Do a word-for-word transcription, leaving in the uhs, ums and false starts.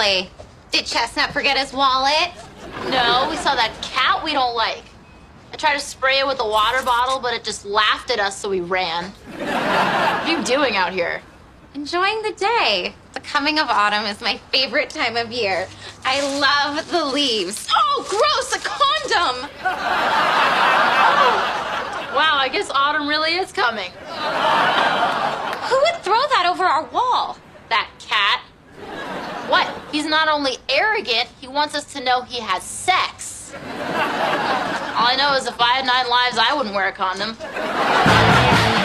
Really? Did Chestnut forget his wallet? No, we saw that cat we don't like. I tried to spray it with a water bottle, but it just laughed at us, so we ran. What are you doing out here? Enjoying the day. The coming of autumn is my favorite time of year. I love the leaves. Oh, gross, a condom! Oh. Wow, I guess autumn really is coming. Who would throw that over our wall? That cat. What? He's not only arrogant, he wants us to know he has sex. All I know is if I had nine lives, I wouldn't wear a condom.